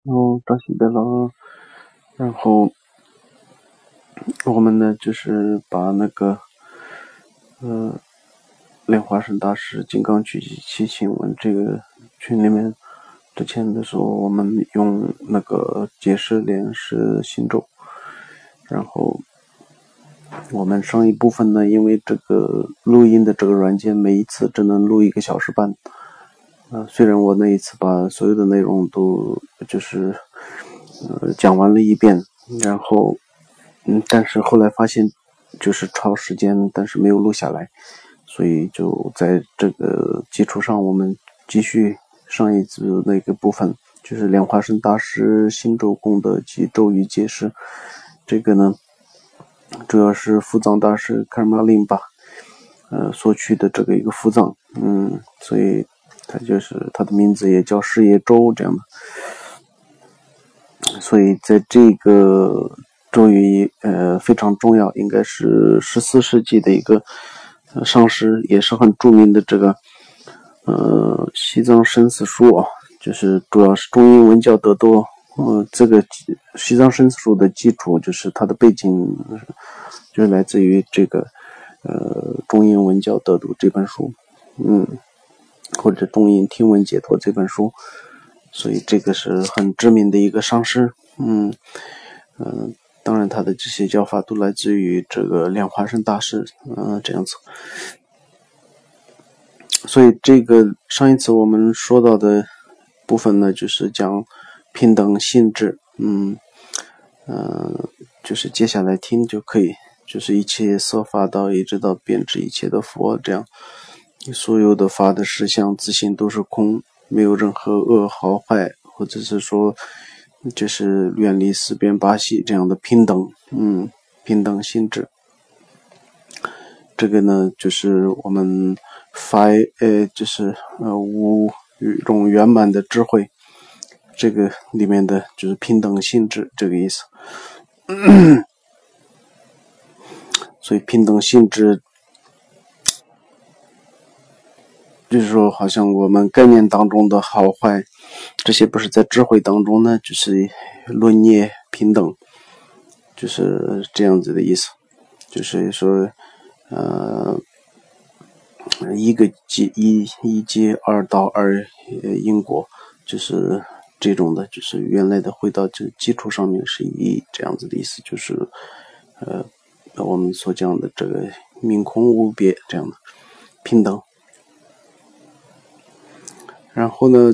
然后扎西贝勒，然后我们呢就是把那个莲花生大师金刚举起请文这个群里面，之前的时候我们用那个解释莲是心咒，然后我们上一部分呢，因为这个录音的这个软件每一次只能录1个小时半，虽然我那一次把所有的内容都就是讲完了一遍，然后但是后来发现就是超时间，但是没有录下来，所以就在这个基础上我们继续上一次那个部分，就是莲花生大师心咒功德及咒语解释。这个呢主要是伏藏大师卡尔玛林巴所取的这个一个伏藏，所以他就是他的名字也叫事业咒这样的。所以在这个咒语非常重要，应该是14世纪的一个上师，也是很著名的这个西藏生死书啊，就是主要是中英文教得多。这个西藏生死书的基础就是它的背景就是来自于这个中英文教得度这本书，或者中英听闻解脱这本书，所以这个是很知名的一个上师。当然他的这些教法都来自于这个莲花生大师，这样子。所以这个上一次我们说到的部分呢，就是讲平等性质，就是接下来听就可以，就是一切色法道一直到遍知一切的佛，这样所有的法的实相自性都是空，没有任何恶好坏，或者是说就是远离四边八系这样的平等，平等性质。这个呢就是我们法就是五种圆满的智慧，这个里面的就是平等性质这个意思。所以平等性质就是说好像我们概念当中的好坏，这些不是在智慧当中呢就是论业平等，就是这样子的意思。就是说一接二到二因果，就是这种的，就是原来的回到这基础上面是一这样子的意思，就是我们所讲的这个明空无别这样的平等。然后呢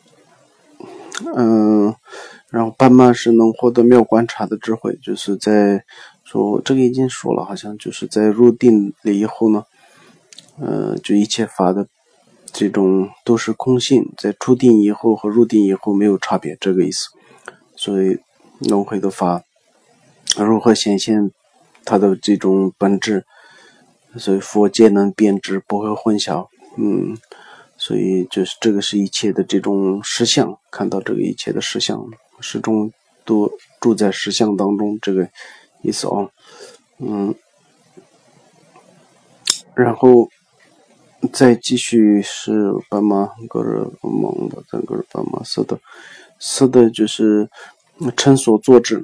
然后斑马是能获得妙观察的智慧，就是在说这个已经说了，好像就是在入定了以后呢就一切法的这种都是空性，在出定以后和入定以后没有差别，这个意思。所以轮回的法如何显现它的这种本质，所以佛皆能辨知，不会混淆。所以就是这个是一切的这种实相，看到这个一切的实相，始终都住在实相当中，这个意思哦。然后再继续是斑马格尔蒙的这个斑马色的就是称所作之，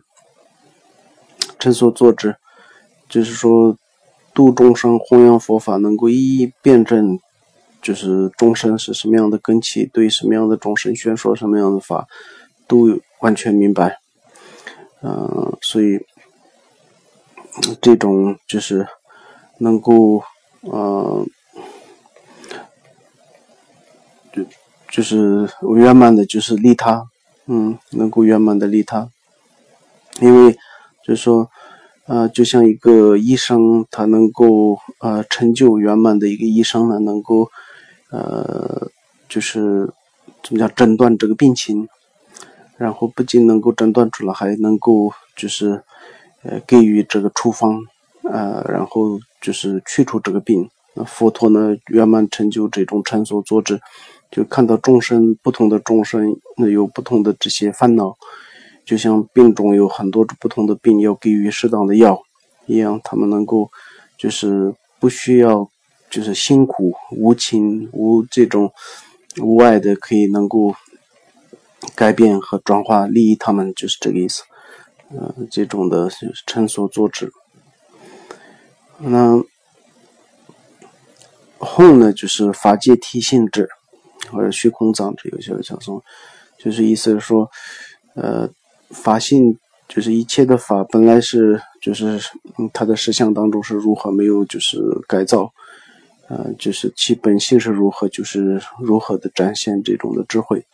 就是说度众生弘扬佛法，能够一一辩证，就是众生是什么样的根器，对什么样的众生宣说什么样的法，都完全明白。所以这种就是能够就是圆满的，就是利他，能够圆满的利他。因为就是说就像一个医生，他能够成就圆满的一个医生呢，能够就是怎么讲诊断这个病情，然后不仅能够诊断出来，还能够就是给予这个处方，然后就是去除这个病。那佛陀呢圆满成就这种成所作之，就看到众生不同的众生有不同的这些烦恼，就像病中有很多不同的病要给予适当的药一样，他们能够就是不需要就是辛苦无情无这种无爱的，可以能够改变和转化利益他们，就是这个意思。这种的称所作之。那后呢，就是法界体性质，或者虚空藏之，有些人讲说，就是意思是说，法性就是一切的法本来是就是它的实相当中是如何没有就是改造，就是其本性是如何，就是如何的展现这种的智慧，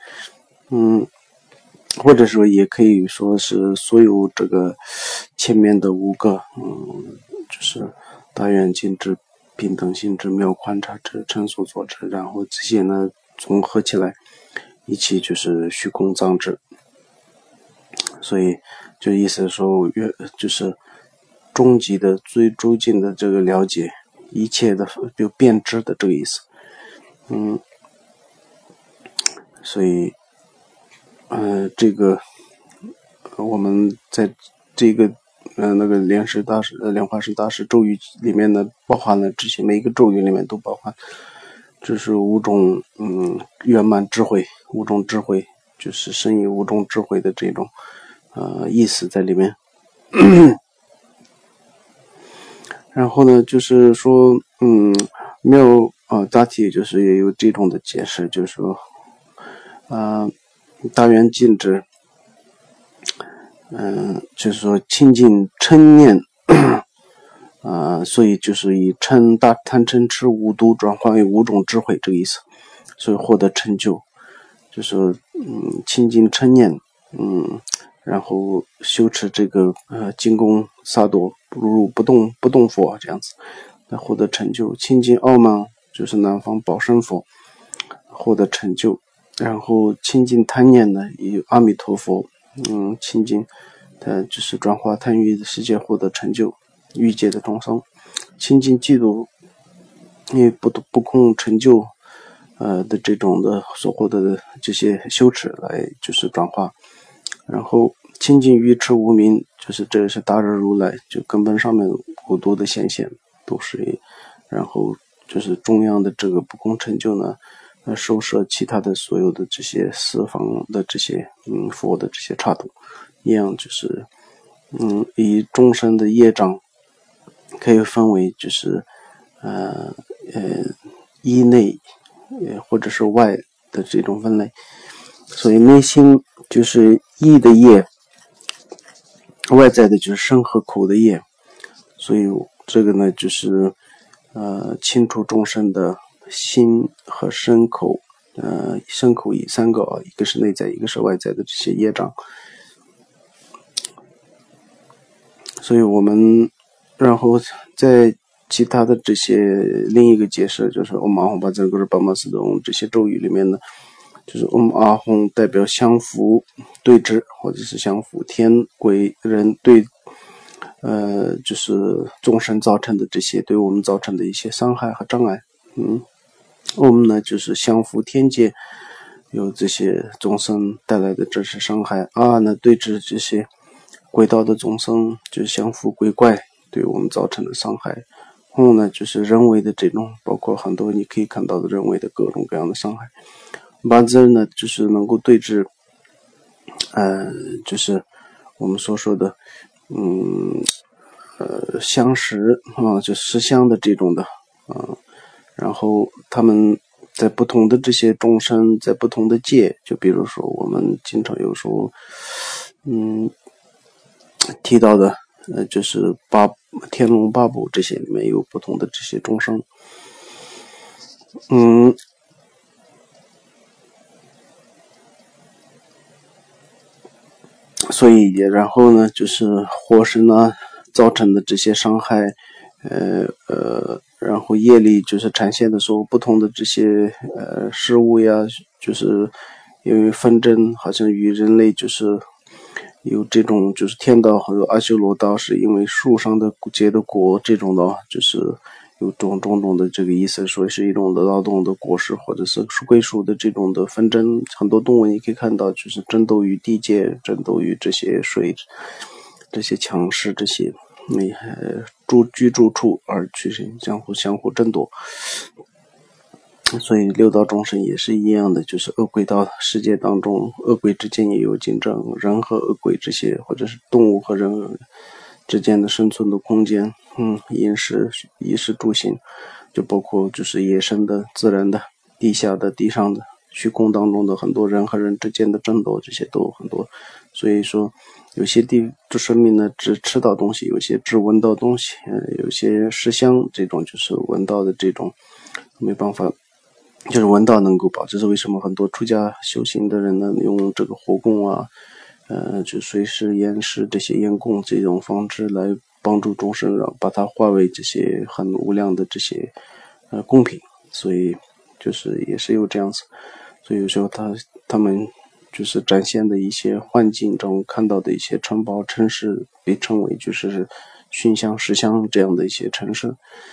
或者说也可以说是所有这个前面的5个，就是大圆镜智、平等性智、妙观察智、称所作智，然后这些呢综合起来一起就是虚空藏智。所以就意思说就是终极的最究竟的这个了解一切的就变质的这个意思。所以这个我们在这个那个莲花师大师咒语里面呢，包含了这些，每一个咒语里面都包含，这是5种圆满智慧，5种智慧，就是深于5种智慧的这种意思在里面。然后呢，就是说妙大体就是也有这种的解释，就是说大圆镜智，就是说清净嗔念所以就是以嗔大贪嗔痴5毒转化为5种智慧这个意思，所以获得成就，就是清净嗔念，然后修持这个精攻萨埵入不动佛这样子，来获得成就。清净傲慢就是南方宝生佛获得成就，然后清净贪念呢，以阿弥陀佛清净就是转化贪欲的世界获得成就，欲界的众生。清净嫉妒因为不空成就的这种的所获得的这些羞耻来就是转化。然后清净愚痴无明，就是这是大日如来就根本上面5毒的显现都是，然后就是中央的这个不空成就呢，收摄其他的所有的这些四方的这些佛的这些刹土，一样就是以众生的业障可以分为就是依内或者是外的这种分类。所以内心就是意的业，外在的就是身和口的业。所以这个呢就是清除众生的心和身口，身口意3个，一个是内在，一个是外在的这些业障。所以我们然后在其他的这些另一个解释，就是Om Ahom Bhajan Guru的这些咒语里面呢，就是Om Ahom代表相符对峙，或者是相符天鬼人对就是众生造成的这些对我们造成的一些伤害和障碍。Om呢就是相符天界有这些众生带来的这些伤害，呢对峙这些鬼道的众生，就是相符鬼怪对我们造成的伤害。呢就是人为的这种，包括很多你可以看到的人为的各种各样的伤害。Bhajan呢就是能够对峙就是我们所说的相识就识相的这种的然后他们在不同的这些众生，在不同的界，就比如说我们经常有时候提到的就是天龙八部这些里面有不同的这些众生。所以然后呢就是火神呢造成的这些伤害然后业力就是产生的时候不同的这些事物呀，就是因为纷争，好像与人类就是有这种就是天道和阿修罗道是因为树上的结的果这种的，就是有种种的这个意思，说是一种的劳动的果实，或者是归属的这种的纷争。很多动物你可以看到，就是争斗于地界，争斗于这些水，这些强势，这些居住处而去相互争夺。 所以六道众生也是一样的，就是恶鬼道世界当中，恶鬼之间也有竞争，人和恶鬼这些，或者是动物和人之间的生存的空间，饮食、衣食住行，就包括就是野生的、自然的、地下的、地上的、虚空当中的很多人和人之间的争斗，这些都有很多。所以说，有些生命呢只吃到东西，有些只闻到东西，有些食香，这种就是闻到的这种没办法。就是闻到能够饱，这是为什么很多出家修行的人呢，用这个火供啊，就随时延时这些烟供这种方式来帮助众生，让把它化为这些很无量的这些贡品，所以就是也是有这样子，所以有时候他们就是展现的一些幻境中看到的一些城堡城市，被称为就是熏香实香这样的一些城市。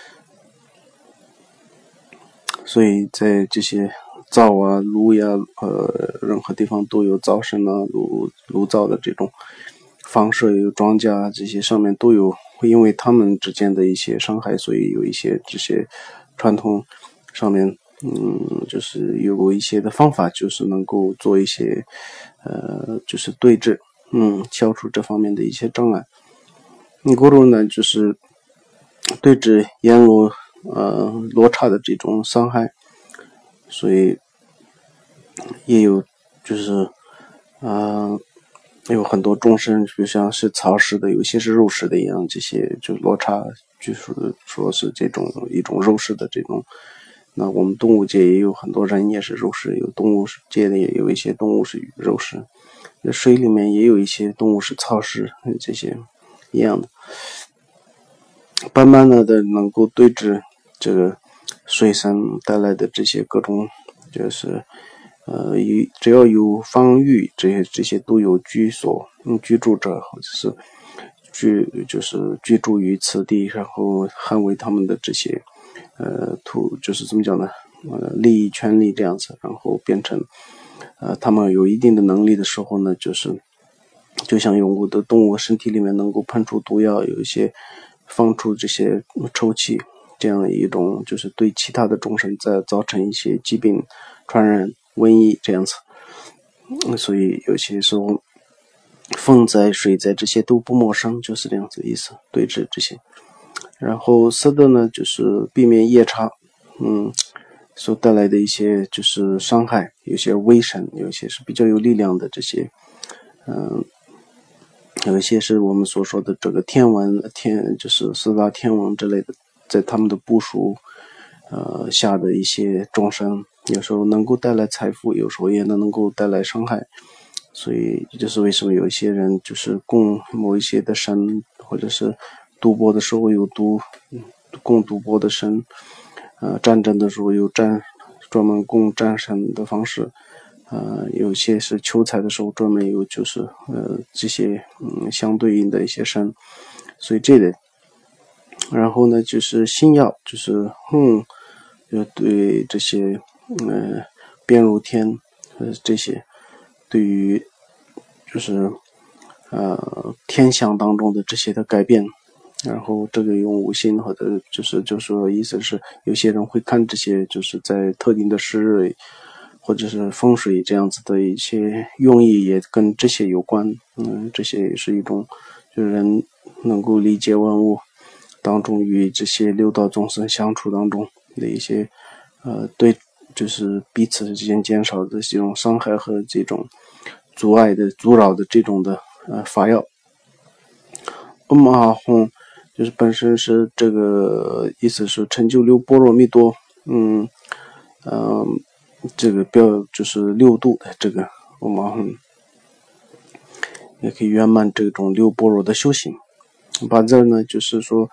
所以在这些灶啊、炉呀、任何地方都有灶神啊、炉灶的这种房舍，有庄稼这些上面都有，会因为他们之间的一些伤害，所以有一些这些传统上面，就是有一些的方法，就是能够做一些，就是对峙，消除这方面的一些障碍。过路呢，就是对峙阎罗。罗刹的这种伤害，所以也有就是有很多众生，就像是草食的，有些是肉食的一样，这些就罗刹就是说是这种一种肉食的这种。那我们动物界也有很多人也是肉食，有动物界的也有一些动物是肉食，水里面也有一些动物是草食，这些一样的。慢慢的能够对峙这个水神带来的这些各种，就是只要有防御，这些都有居所，居住者或者是居住于此地，然后捍卫他们的这些就是怎么讲呢，利益权利这样子，然后变成他们有一定的能力的时候呢，就像有我的动物身体里面能够喷出毒药，有一些放出这些臭气，这样一种就是对其他的众生再造成一些疾病传染瘟疫这样子。所以有些时候风灾水灾这些都不陌生，就是这样子的意思，对峙这些。然后色的呢，就是避免夜叉所带来的一些就是伤害，有些威神，有些是比较有力量的这些有一些是我们所说的这个就是四大天王之类的，在他们的部署下的一些众生，有时候能够带来财富，有时候也能够带来伤害。所以这就是为什么有一些人就是供某一些的神，或者是赌博的时候有供赌博的神，战争的时候有专门供战神的方式。有些是求财的时候专门有就是这些相对应的一些神，所以这类。然后呢就是星耀，就是对这些变如天这些对于就是天象当中的这些的改变。然后这个用五行或者就是说意思是有些人会看这些就是在特定的时日或者是风水这样子的一些用意也跟这些有关。这些也是一种就是人能够理解万物当中与这些六道众生相处当中的一些对就是彼此之间减少的这种伤害和这种阻扰的这种的法药。阿吽就是本身是这个意思是成就六波罗蜜多，这个就是六度的这个阿吽也可以圆满这种六波罗的修行。把这呢就是说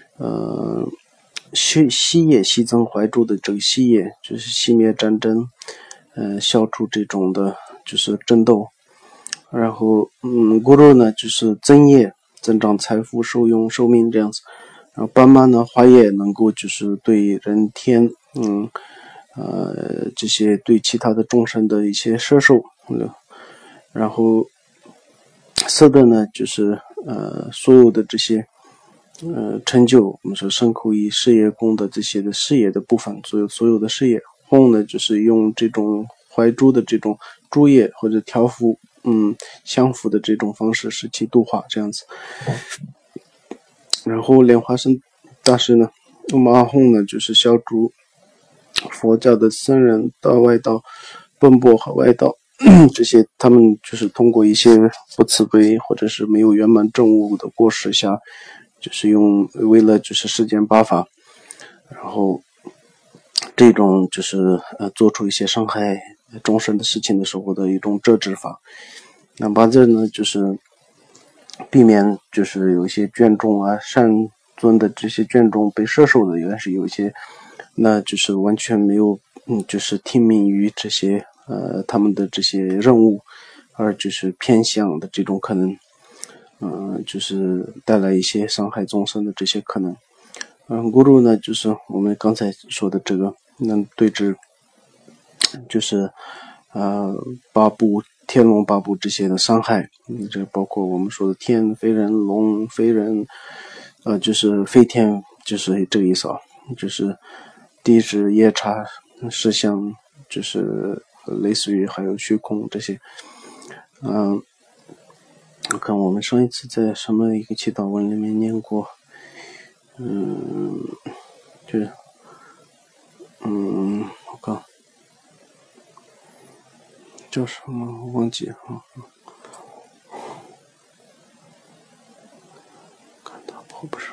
息业息增怀住的这个息业就是熄灭战争，消除这种的就是争斗。然后咕噜呢就是增业增长财富受用寿命这样子。然后斑马呢花叶能够就是对人天这些对其他的众生的一些摄受。然后色的呢就是所有的这些成就，我们说身口意事业功的这些的事业的部分，所有的事业后呢就是用这种怀珠的这种珠叶或者条幅相符的这种方式使其度化这样子。然后莲花生大师呢，我们阿訇呢就是消除佛教的僧人到外道、奔波和外道这些，他们就是通过一些不慈悲或者是没有圆满正悟的过失下，就是为了就是世间八法，然后这种就是做出一些伤害众生的事情的时候的一种遮止法。那把这呢就是避免就是有一些眷众啊善尊的这些眷众被摄受的，原来是有一些那就是完全没有就是听命于这些他们的这些任务，而就是偏向的这种可能就是带来一些伤害众生的这些可能。Guru 呢就是我们刚才说的这个能对治就是八部天龙八部这些的伤害，这包括我们说的天非人、龙非人，就是非天，就是这个意思啊，就是地质夜叉事项，就是类似于还有虚空这些。我看我们上一次在什么一个祈祷文里面念过，就是我看叫什么我忘记啊，看他破不是。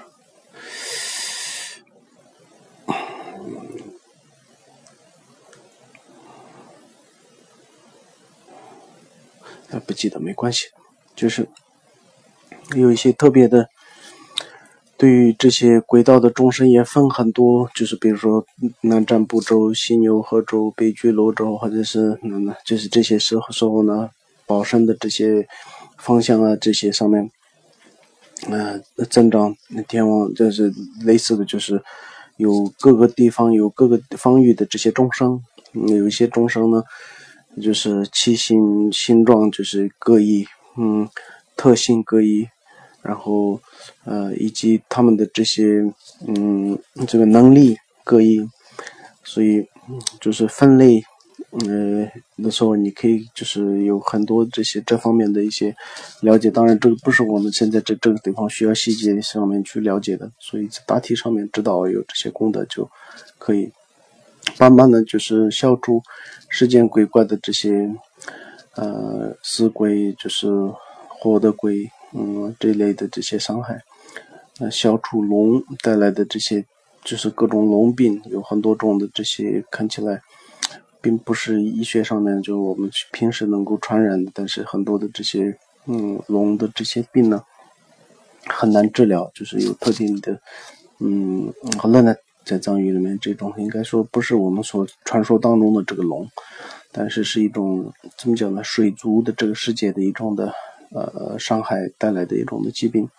不记得没关系，就是有一些特别的，对于这些轨道的众生也分很多，就是比如说南瞻部洲、西牛贺洲、北俱罗洲，或者是就是这些时候呢，保生的这些方向啊，这些上面，增长天王，就是类似的，就是有各个地方有各个方域的这些众生，有一些众生呢。就是器形形状就是各异，特性各异，然后以及他们的这些这个能力各异，所以就是分类的时候你可以就是有很多这方面的一些了解，当然这个不是我们现在这个地方需要细节上面去了解的，所以在大体上面知道有这些功德就可以慢慢的就是消除世间鬼怪的这些死鬼，就是活的鬼这类的这些伤害，消除龙带来的这些就是各种龙病，有很多种的这些看起来并不是医学上面就我们平时能够传染的，但是很多的这些龙的这些病呢很难治疗，就是有特定的好了呢。在藏语里面，这种应该说不是我们所传说当中的这个龙，但是一种怎么讲呢？水族的这个世界的一种的伤害带来的一种的疾病，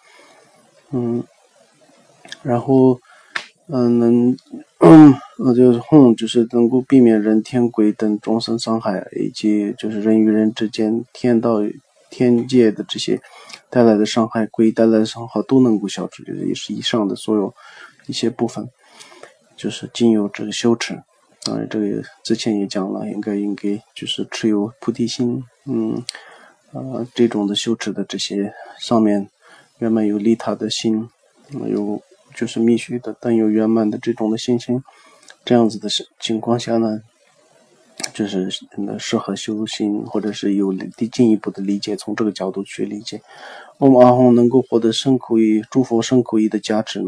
然后就是能够避免人天鬼等众生伤害，以及就是人与人之间天道天界的这些带来的伤害，鬼带来的伤害都能够消除，就是也是以上的所有一些部分。就是经由这个修持，当然这个之前也讲了，应该就是持有菩提心，这种的修持的这些上面圆满有利他的心，有就是密续的但有圆满的这种的信心，这样子的情况下呢，就是适合修行，或者是有进一步的理解，从这个角度去理解，我们阿訇能够获得身口意诸佛身口意的加持，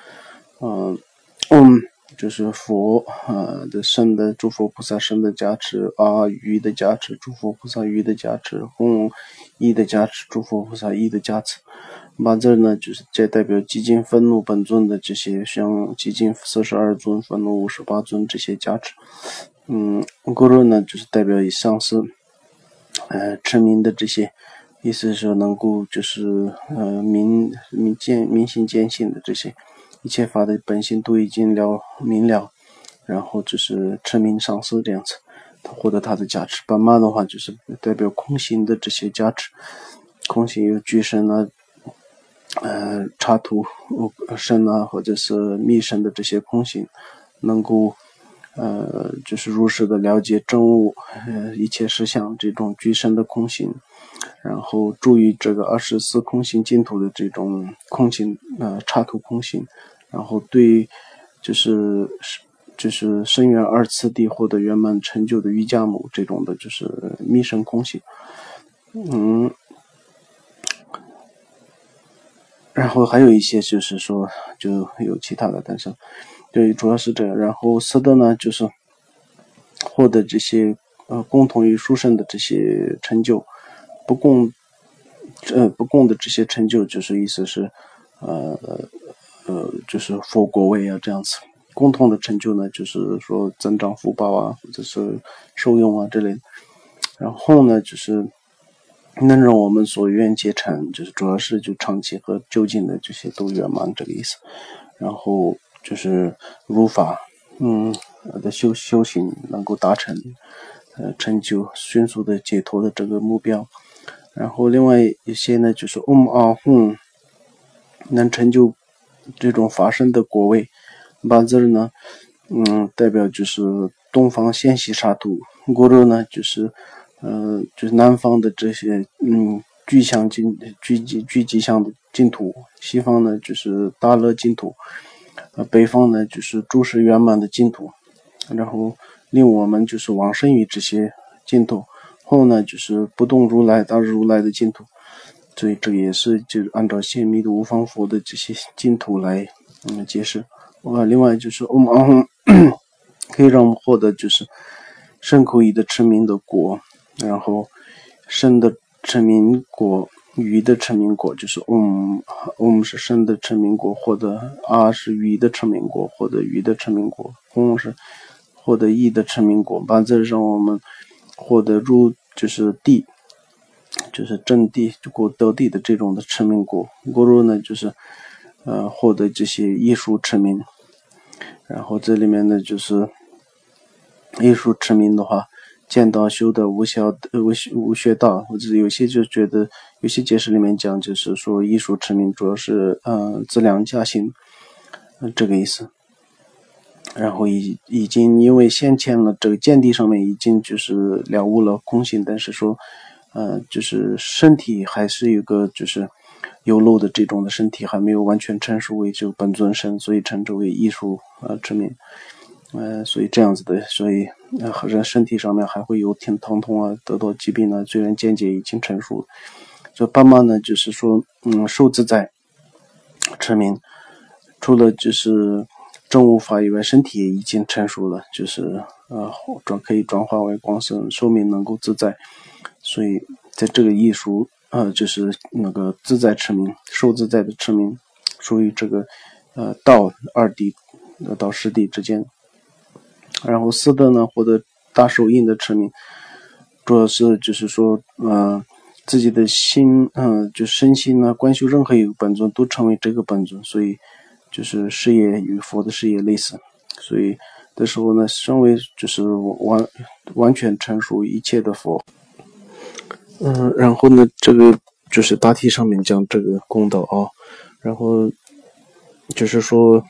就是佛的身的诸佛菩萨身的加持，语的加持，诸佛菩萨语的加持，意的加持，诸佛菩萨意的加持。把这呢就是这代表极尽愤怒本尊的这些，像极尽42尊、愤怒58尊这些加持。Guru呢就是代表以上是持名的这些，意思是说能够就是明心见性的这些。一切法的本性都已经明了，然后就是持名上师这样子，他获得他的加持。斑马的话就是代表空性的这些加持，空性有具身啊、插图身啊，或者是密身的这些空性，能够就是如实的了解真物，一切实相这种具身的空性，然后注意这个24空性净土的这种空性，插图空性，然后对就是深远二次第获得圆满成就的瑜伽母这种的，就是密生空性，然后还有一些就是说就有其他的，但是对主要是这样。然后四德呢，就是获得这些共同于殊胜的这些成就，不共的这些成就，就是意思是就是佛果位啊这样子。共同的成就呢，就是说增长福报啊，或者是受用啊之类的。然后呢，就是能让我们所愿皆成，就是主要是就长期和就近的这些都圆满这个意思。然后就是如法的修行能够达成成就迅速的解脱的这个目标。然后另外一些呢，就是阿吽能成就这种法身的果位。八字呢代表就是东方仙习沙土，锅肉呢就是南方的这些聚集相的净土，西方呢就是大乐净土，北方呢就是诸事圆满的净土，然后令我们就是往生于这些净土，后呢就是不动如来大如来的净土。所以这个也是就按照显密的无方佛的这些净土来解释。另外就是阿吽可以让我们获得就是身口意的持名的果，然后身的持名果，语的持名果，就是是身的持名果，获得是语的持名果，获得语的持名果，是获得意的持名果。八字上我们获得入就是地，就是正地就得地的这种的持名果。果入呢就是获得这些艺术持名。然后这里面呢就是艺术持名的话，见到修的无学道，或者有些就觉得有些解释里面讲就是说艺术持名主要是自量加行这个意思。然后已经因为先前了这个见地上面已经就是了悟了空性，但是说就是身体还是有个就是有漏的这种的身体还没有完全成熟为就本尊身，所以称之为艺术持名。所以这样子的，所以人身体上面还会有疼痛啊，得到疾病啊，虽然见解已经成熟。这爸妈呢，就是说，受自在持名，除了就是正悟法以外，身体也已经成熟了，就是可以转化为光身，寿命能够自在。所以在这个艺术就是那个自在持名，受自在的持名，属于这个道二谛到十谛之间。然后四德呢，获得大手印的持名，主要是就是说自己的心就身心呢观修任何一个本尊都成为这个本尊，所以就是事业与佛的事业类似，所以的时候呢身为就是完全成熟一切的佛。然后呢这个就是大体上面讲这个功德然后就是说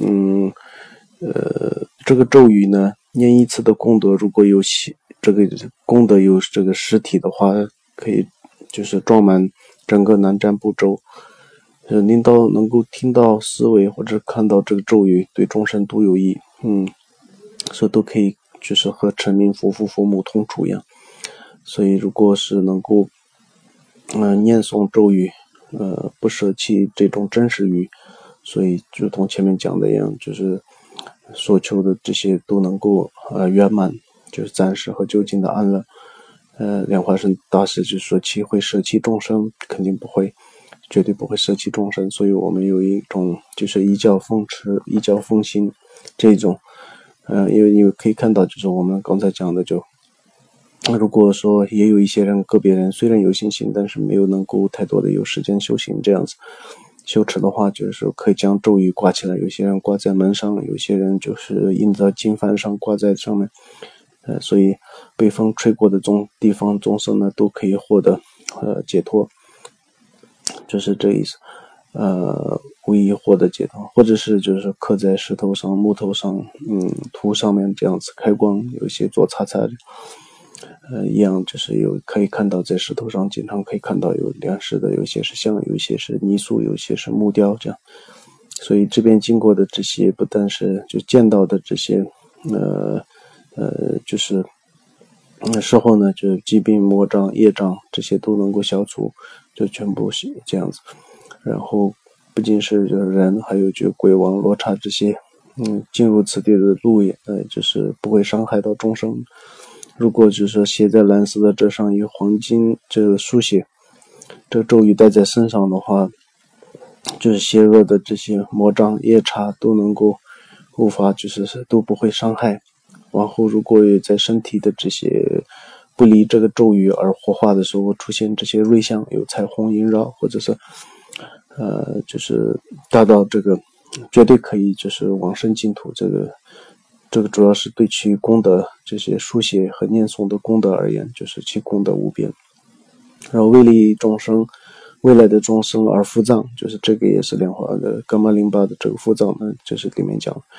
这个咒语呢，念一次的功德，如果有这个功德有这个实体的话，可以就是装满整个南瞻部洲。领导能够听到思维或者看到这个咒语，对众生都有益。所以都可以就是和成名佛父佛母同处一样。所以如果是能够念诵咒语，不舍弃这种真实语，所以就同前面讲的一样，就是所求的这些都能够圆满，就是暂时和究竟的安乐。莲花生大师就说其会舍弃众生，肯定不会，绝对不会舍弃众生。所以我们有一种就是依教奉持、依教奉行这种，因为你可以看到，就是我们刚才讲的，就如果说也有一些人个别人虽然有信心，但是没有能够太多的有时间修行这样子。修持的话，就是说可以将咒语挂起来，有些人挂在门上，有些人就是印在经幡上挂在上面，所以被风吹过的地方众生呢都可以获得解脱，就是这意思。 无疑获得解脱，或者是就是刻在石头上、木头上，图上面这样子开光，有一些做擦擦的，一样就是可以看到在石头上经常可以看到有亮石的，有些是像，有些是泥塑，有些是木雕这样。所以这边经过的这些不但是就见到的这些就是事后呢，就疾病、魔障、业障这些都能够消除，就全部是这样子。然后不仅是就是人，还有就鬼王、罗刹这些进入此地的路也就是不会伤害到众生。如果就是写在蓝色的这上以黄金这个书写这个咒语带在身上的话，就是邪恶的这些魔障夜叉都能够无法就是都不会伤害。往后如果在身体的这些不离这个咒语而活化的时候出现这些瑞相，有彩虹萦绕，或者是就是达到这个绝对可以就是往生净土，这个主要是对其功德这些书写和念诵的功德而言，就是其功德无边。然后为利众生未来的众生而付藏，就是这个也是莲华的伽玛林巴的这个付藏呢，就是里面讲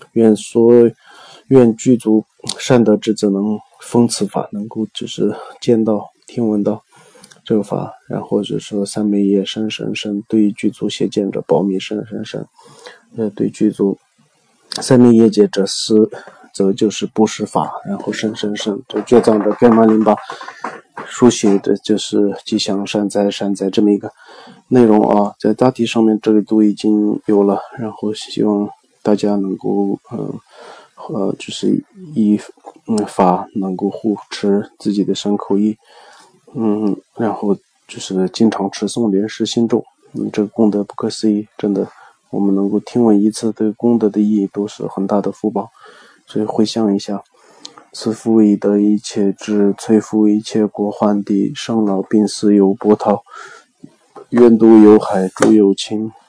愿具足善德之子能封此法，能够就是见到听闻到这个法，然后就是说三昧耶深深深，对于具足邪见者保密深深深，对具足三昧业界者施则就是布施法，然后深深深，这觉藏的伽玛林巴书写的就是吉祥善哉善哉这么一个内容啊，在大体上面这个都已经有了，然后希望大家能够就是以法能够护持自己的身口意，然后就是经常持诵莲师心咒，这个功德不可思议，真的我们能够听闻一次，对功德的意义都是很大的福报。所以回想一下，此福以得一切智，摧伏一切国患地，生老病死有波涛，愿度有海诸有情。